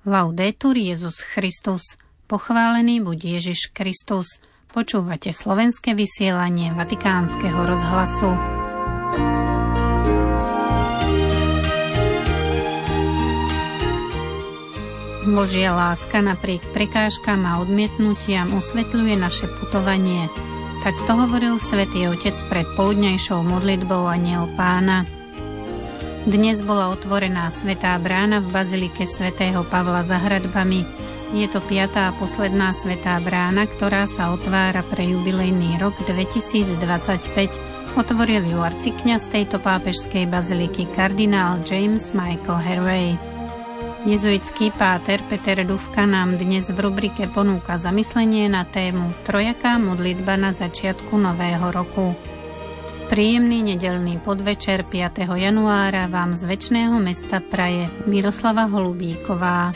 Laudetur Jesus Christus. Pochválený buď Ježiš Kristus. Počúvate slovenské vysielanie Vatikánskeho rozhlasu. Božia láska napriek prekážkam a odmietnutiam osvetľuje naše putovanie. Tak to hovoril Svätý Otec pred poludňajšou modlitbou Anjel Pána. Dnes bola otvorená Svätá brána v bazilike svätého Pavla za hradbami. Je to 5. a posledná Svätá brána, ktorá sa otvára pre jubilejný rok 2025. Otvoril ju arcikňaz tejto pápežskej baziliky kardinál James Michael Harvey. Jezuitský páter Peter Dufka nám dnes v rubrike ponúka zamyslenie na tému Trojaká modlitba na začiatku nového roku. Príjemný nedeľný podvečer 5. januára vám z večného mesta praje Miroslava Holubíková.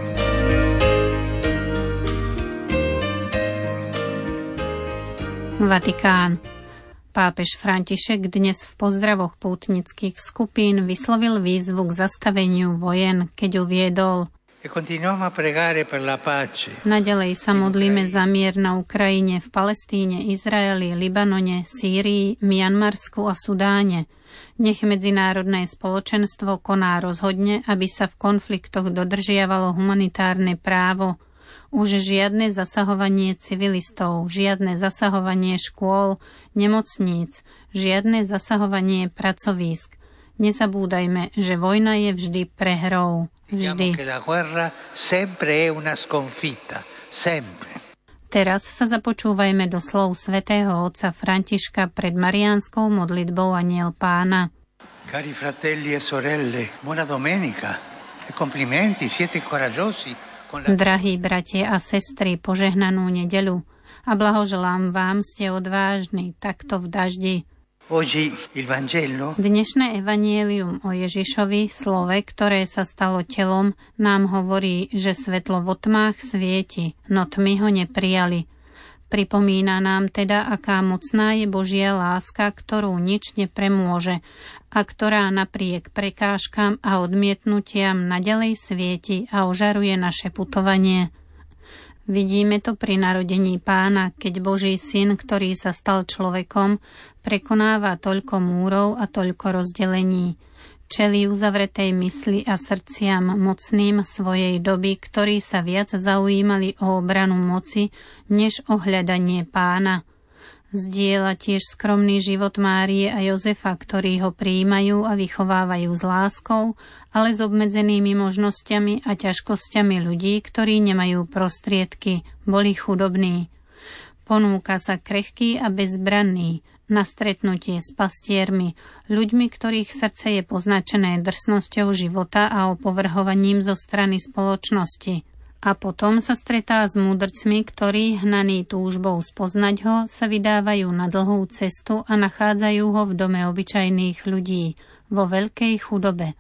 Vatikán. Pápež František dnes v pozdravoch pútnických skupín vyslovil výzvu k zastaveniu vojen, keď uviedol: Naďalej sa modlíme za mier na Ukrajine, v Palestíne, Izraeli, Libanone, Sýrii, Mianmarsku a Sudáne. Nech medzinárodné spoločenstvo koná rozhodne, aby sa v konfliktoch dodržiavalo humanitárne právo. Už žiadne zasahovanie civilistov, žiadne zasahovanie škôl, nemocníc, žiadne zasahovanie pracovísk. Nezabúdajme, že vojna je vždy prehrou. Vždy. Teraz sa započúvajme do slov svätého otca Františka pred mariánskou modlitbou Anjel Pána. Cari fratelli e sorelle, buona domenica e complimenti, siete coraggiosi. Drahí bratia a sestry, požehnanú nedeľu a blahoželám vám, ste odvážni, takto v daždi. Dnešné evanjelium o Ježišovi, slove, ktoré sa stalo telom, nám hovorí, že svetlo vo tmách svieti, no tmy ho neprijali. Pripomína nám teda, aká mocná je Božia láska, ktorú nič nepremôže a ktorá napriek prekážkam a odmietnutiam naďalej svieti a ožaruje naše putovanie. Vidíme to pri narodení Pána, keď Boží syn, ktorý sa stal človekom, prekonáva toľko múrov a toľko rozdelení. Čelí uzavretej mysli a srdciam mocným svojej doby, ktorí sa viac zaujímali o obranu moci, než o hľadanie Pána. Zdieľa tiež skromný život Márie a Jozefa, ktorí ho prijímajú a vychovávajú s láskou, ale s obmedzenými možnosťami a ťažkosťami ľudí, ktorí nemajú prostriedky, boli chudobní. Ponúka sa krehký a bezbranný na stretnutie s pastiermi, ľuďmi, ktorých srdce je poznačené drsnosťou života a opovrhovaním zo strany spoločnosti. A potom sa stretá s múdrcmi, ktorí, hnaní túžbou spoznať ho, sa vydávajú na dlhú cestu a nachádzajú ho v dome obyčajných ľudí, vo veľkej chudobe.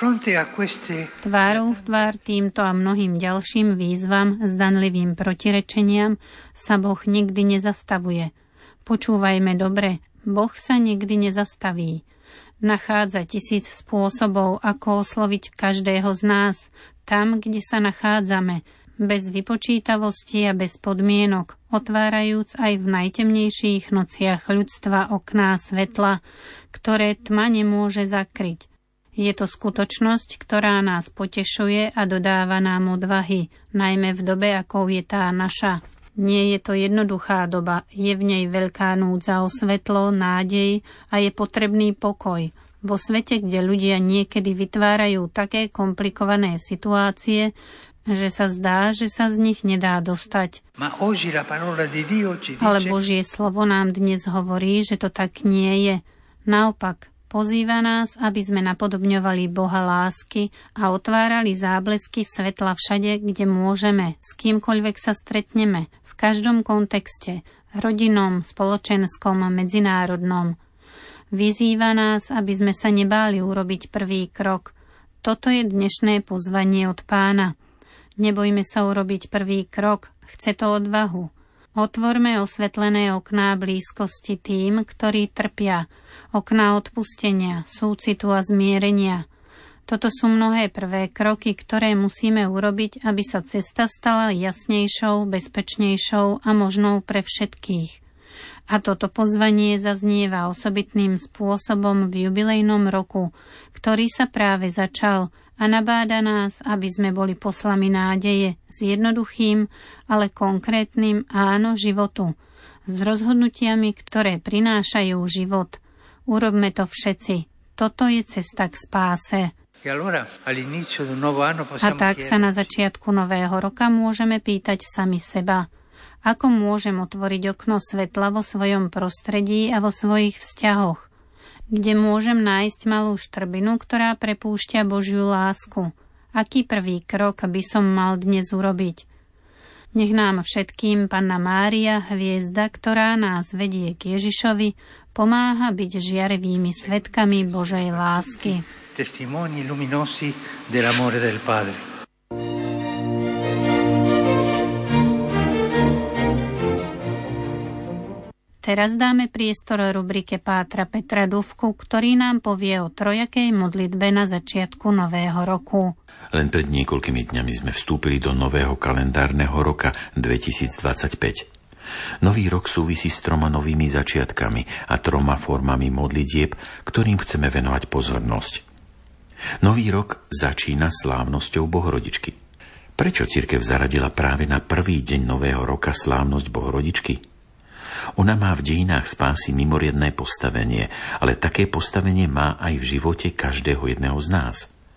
Tvárou v tvár týmto a mnohým ďalším výzvam, zdanlivým protirečeniam, sa Boh nikdy nezastavuje. Počúvajme dobre, Boh sa nikdy nezastaví. Nachádza 1000 spôsobov, ako osloviť každého z nás, tam, kde sa nachádzame, bez vypočítavosti a bez podmienok, otvárajúc aj v najtemnejších nociach ľudstva okná svetla, ktoré tma nemôže zakryť. Je to skutočnosť, ktorá nás potešuje a dodáva nám odvahy, najmä v dobe, akou je tá naša. Nie je to jednoduchá doba, je v nej veľká núdza o svetlo, nádej a je potrebný pokoj. Vo svete, kde ľudia niekedy vytvárajú také komplikované situácie, že sa zdá, že sa z nich nedá dostať. Ale Božie slovo nám dnes hovorí, že to tak nie je. Naopak, pozýva nás, aby sme napodobňovali Boha lásky a otvárali záblesky svetla všade, kde môžeme, s kýmkoľvek sa stretneme, v každom kontexte, rodinnom, spoločenskom a medzinárodnom. Vyzýva nás, aby sme sa nebáli urobiť prvý krok. Toto je dnešné pozvanie od Pána. Nebojme sa urobiť prvý krok, chce to odvahu. Otvorme osvetlené okná blízkosti tým, ktorí trpia, okná odpustenia, súcitu a zmierenia. Toto sú mnohé prvé kroky, ktoré musíme urobiť, aby sa cesta stala jasnejšou, bezpečnejšou a možnou pre všetkých. A toto pozvanie zaznieva osobitným spôsobom v jubilejnom roku, ktorý sa práve začal a nabáda nás, aby sme boli poslami nádeje s jednoduchým, ale konkrétnym áno životu, s rozhodnutiami, ktoré prinášajú život. Urobme to všetci. Toto je cesta k spáse. A tak sa na začiatku nového roka môžeme pýtať sami seba, ako môžem otvoriť okno svetla vo svojom prostredí a vo svojich vzťahoch, kde môžem nájsť malú štrbinu, ktorá prepúšťa Božiu lásku. Aký prvý krok by som mal dnes urobiť? Nech nám všetkým Panna Mária, hviezda, ktorá nás vedie k Ježišovi, pomáha byť žiarivými svedkami Božej lásky. Testimoni luminosi dell'amore del Padre. Teraz dáme priestor rubrike Pátra Petra Dufku, ktorý nám povie o trojakej modlitbe na začiatku nového roku. Len pred niekoľkými dňami sme vstúpili do nového kalendárneho roka 2025. Nový rok súvisí s 3 novými začiatkami a 3 formami modlitieb, ktorým chceme venovať pozornosť. Nový rok začína slávnosťou Bohorodičky. Prečo cirkev zaradila práve na prvý deň nového roka slávnosť Bohorodičky? Ona má v dejinách spásy mimoriadne postavenie, ale také postavenie má aj v živote každého jedného z nás.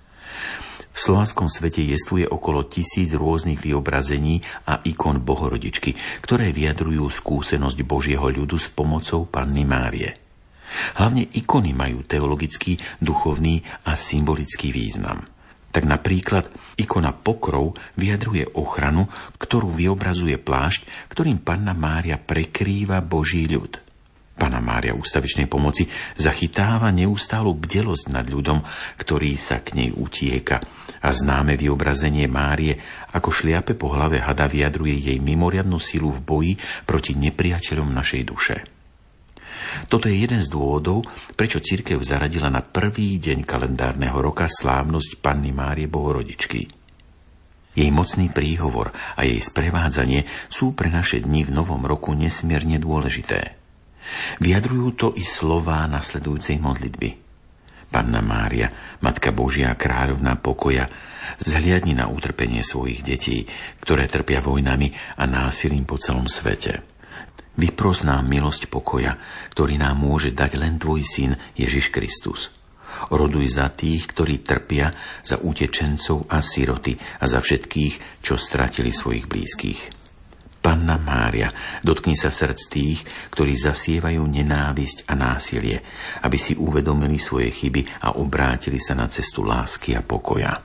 V slovanskom svete jestvuje okolo 1000 rôznych vyobrazení a ikon Bohorodičky, ktoré vyjadrujú skúsenosť Božieho ľudu s pomocou Panny Márie. Hlavne ikony majú teologický, duchovný a symbolický význam. Tak napríklad ikona Pokrov vyjadruje ochranu, ktorú vyobrazuje plášť, ktorým Panna Mária prekrýva Boží ľud. Panna Mária ústavičnej pomoci zachytáva neustálu bdelosť nad ľudom, ktorý sa k nej utieka, a známe vyobrazenie Márie ako šliape po hlave hada vyjadruje jej mimoriadnu silu v boji proti nepriateľom našej duše. Toto je jeden z dôvodov, prečo cirkev zaradila na prvý deň kalendárneho roka slávnosť Panny Márie Bohorodičky. Jej mocný príhovor a jej sprevádzanie sú pre naše dni v novom roku nesmierne dôležité. Vyjadrujú to i slová nasledujúcej modlitby. Panna Mária, Matka Božia, Kráľovná pokoja, zhliadni na utrpenie svojich detí, ktoré trpia vojnami a násilím po celom svete. Vypros nám milosť pokoja, ktorý nám môže dať len tvoj syn Ježiš Kristus. Roduj za tých, ktorí trpia, za utečencov a siroty a za všetkých, čo stratili svojich blízkych. Panna Mária, dotkni sa srdc tých, ktorí zasievajú nenávisť a násilie, aby si uvedomili svoje chyby a obrátili sa na cestu lásky a pokoja.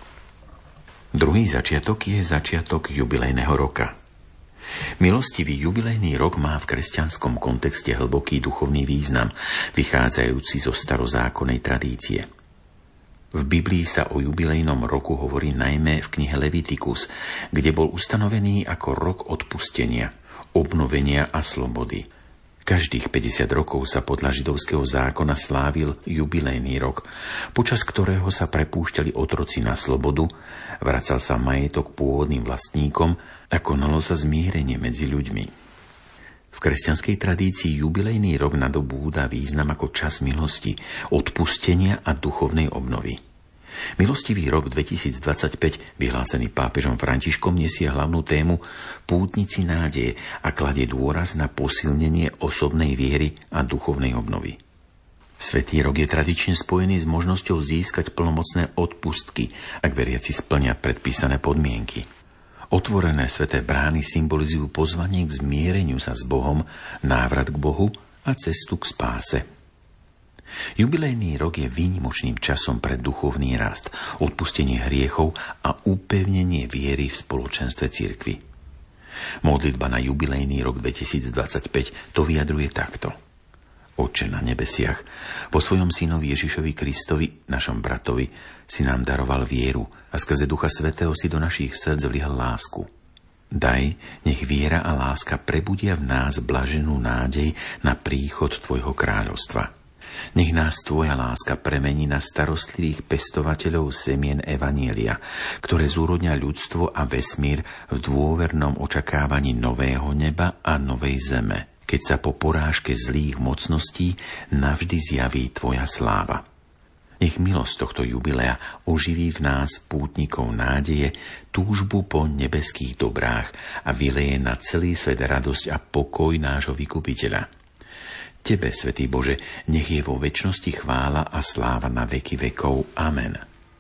Druhý začiatok je začiatok jubilejného roka. Milostivý jubilejný rok má v kresťanskom kontexte hlboký duchovný význam, vychádzajúci zo starozákonnej tradície. V Biblii sa o jubilejnom roku hovorí najmä v knihe Levitikus, kde bol ustanovený ako rok odpustenia, obnovenia a slobody. Každých 50 rokov sa podľa židovského zákona slávil jubilejný rok, počas ktorého sa prepúšťali otroci na slobodu, vracal sa majetok pôvodným vlastníkom a konalo sa zmierenie medzi ľuďmi. V kresťanskej tradícii jubilejný rok nadobúda význam ako čas milosti, odpustenia a duchovnej obnovy. Milostivý rok 2025, vyhlásený pápežom Františkom, nesie hlavnú tému Pútnici nádeje a kladie dôraz na posilnenie osobnej viery a duchovnej obnovy. Svätý rok je tradične spojený s možnosťou získať plnomocné odpustky, ak veriaci splnia predpísané podmienky. Otvorené sväté brány symbolizujú pozvanie k zmiereniu sa s Bohom, návrat k Bohu a cestu k spáse. Jubilejný rok je výnimočným časom pre duchovný rast, odpustenie hriechov a upevnenie viery v spoločenstve cirkvi. Modlitba na jubilejný rok 2025 to vyjadruje takto. Otče na nebesiach, po svojom synovi Ježišovi Kristovi, našom bratovi, si nám daroval vieru a skrze Ducha Svätého si do našich srdc vlial lásku. Daj, nech viera a láska prebudia v nás blaženú nádej na príchod Tvojho kráľovstva. Nech nás Tvoja láska premení na starostlivých pestovateľov semien Evanielia, ktoré zúrodňa ľudstvo a vesmír v dôvernom očakávaní nového neba a novej zeme, keď sa po porážke zlých mocností navždy zjaví Tvoja sláva. Nech milosť tohto jubilea oživí v nás pútnikov nádeje, túžbu po nebeských dobrách a vyleje na celý svet radosť a pokoj nášho vykupiteľa. Tebe, Svätý Bože, nech je vo večnosti chvála a sláva na veky vekov. Amen.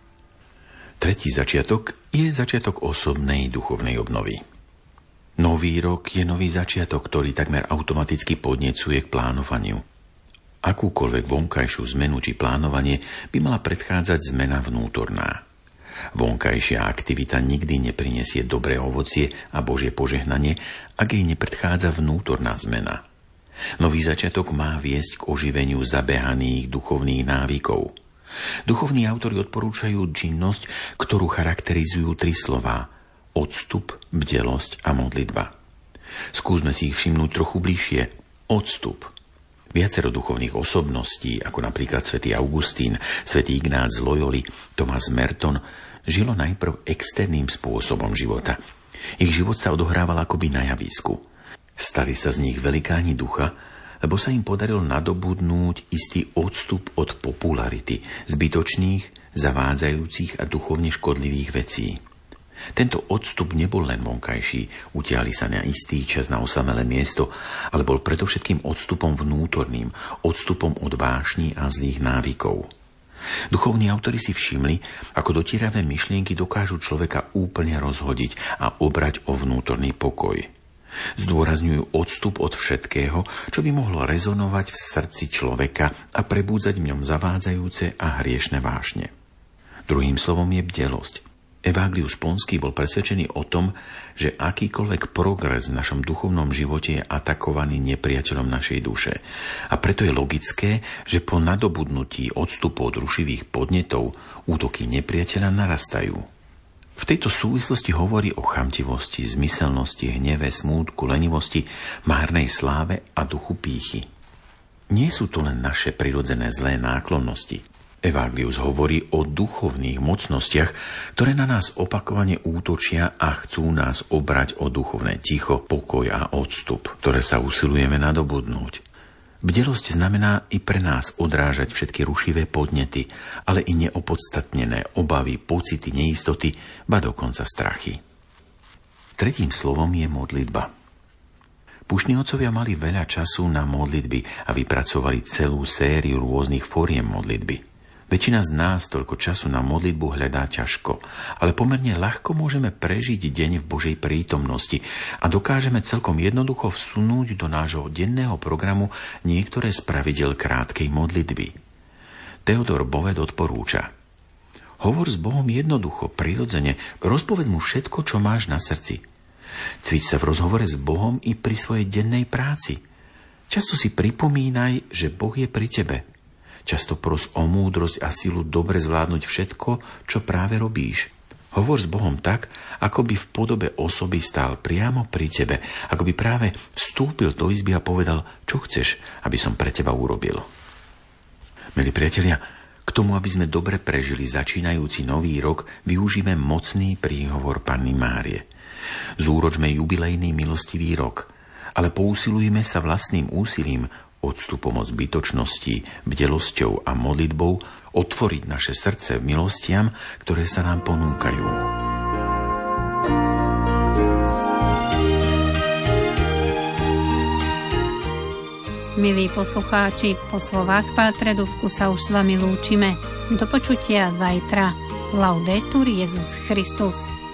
Tretí začiatok je začiatok osobnej duchovnej obnovy. Nový rok je nový začiatok, ktorý takmer automaticky podnecuje k plánovaniu. Akúkoľvek vonkajšiu zmenu či plánovanie by mala predchádzať zmena vnútorná. Vonkajšia aktivita nikdy neprinesie dobré ovocie a Božie požehnanie, ak jej nepredchádza vnútorná zmena. Nový začiatok má viesť k oživeniu zabehaných duchovných návykov. Duchovní autori odporúčajú činnosť, ktorú charakterizujú 3 slová: odstup, bdelosť a modlitba. Skúsme si ich všimnúť trochu bližšie. Odstup. Viacero duchovných osobností, ako napríklad svätý Augustín, svätý Ignác z Loyoli, Thomas Merton, žilo najprv externým spôsobom života. Ich život sa odohrával akoby na javisku. Stali sa z nich velikáni ducha, lebo sa im podarilo nadobudnúť istý odstup od popularity, zbytočných, zavádzajúcich a duchovne škodlivých vecí. Tento odstup nebol len vonkajší, utiahli sa na istý čas na osamelé miesto, ale bol predovšetkým odstupom vnútorným, odstupom od vášní a zlých návykov. Duchovní autori si všimli, ako dotieravé myšlienky dokážu človeka úplne rozhodiť a obrať o vnútorný pokoj. Zdôrazňujú odstup od všetkého, čo by mohlo rezonovať v srdci človeka a prebúdzať v ňom zavádzajúce a hriešne vášne. Druhým slovom je bdelosť. Evanglius Ponský bol presvedčený o tom, že akýkoľvek progres v našom duchovnom živote je atakovaný nepriateľom našej duše. A preto je logické, že po nadobudnutí odstupu od rušivých podnetov útoky nepriateľa narastajú. V tejto súvislosti hovorí o chamtivosti, zmyselnosti, hneve, smútku, lenivosti, márnej sláve a duchu pýchy. Nie sú to len naše prirodzené zlé náklonnosti. Evanglius hovorí o duchovných mocnostiach, ktoré na nás opakovane útočia a chcú nás obrať o duchovné ticho, pokoj a odstup, ktoré sa usilujeme nadobudnúť. Bdelosť znamená i pre nás odrážať všetky rušivé podnety, ale i neopodstatnené obavy, pocity, neistoty, ba dokonca strachy. Tretím slovom je modlitba. Púštni otcovia mali veľa času na modlitby a vypracovali celú sériu rôznych fóriem modlitby. Väčšina z nás toľko času na modlitbu hľadá ťažko, ale pomerne ľahko môžeme prežiť deň v Božej prítomnosti a dokážeme celkom jednoducho vsunúť do nášho denného programu niektoré z pravidel krátkej modlitby. Theodor Boved odporúča: hovor s Bohom jednoducho, prirodzene, rozpoveď mu všetko, čo máš na srdci. Cvič sa v rozhovore s Bohom i pri svojej dennej práci. Často si pripomínaj, že Boh je pri tebe. Často pros o múdrosť a silu dobre zvládnuť všetko, čo práve robíš. Hovor s Bohom tak, ako by v podobe osoby stál priamo pri tebe, ako by práve vstúpil do izby a povedal, čo chceš, aby som pre teba urobil. Milí priatelia, k tomu, aby sme dobre prežili začínajúci nový rok, využíme mocný príhovor Panny Márie. Zúročme jubilejný milostivý rok, ale pousilujme sa vlastným úsilím, odstupom od zbytočnosti, bdelosťou a modlitbou otvoriť naše srdce milostiam, ktoré sa nám ponúkajú. Milí poslucháči, po slovách Pátre Duvku sa už s vami lúčime. Do počutia zajtra. Laudetur Jesus Christus.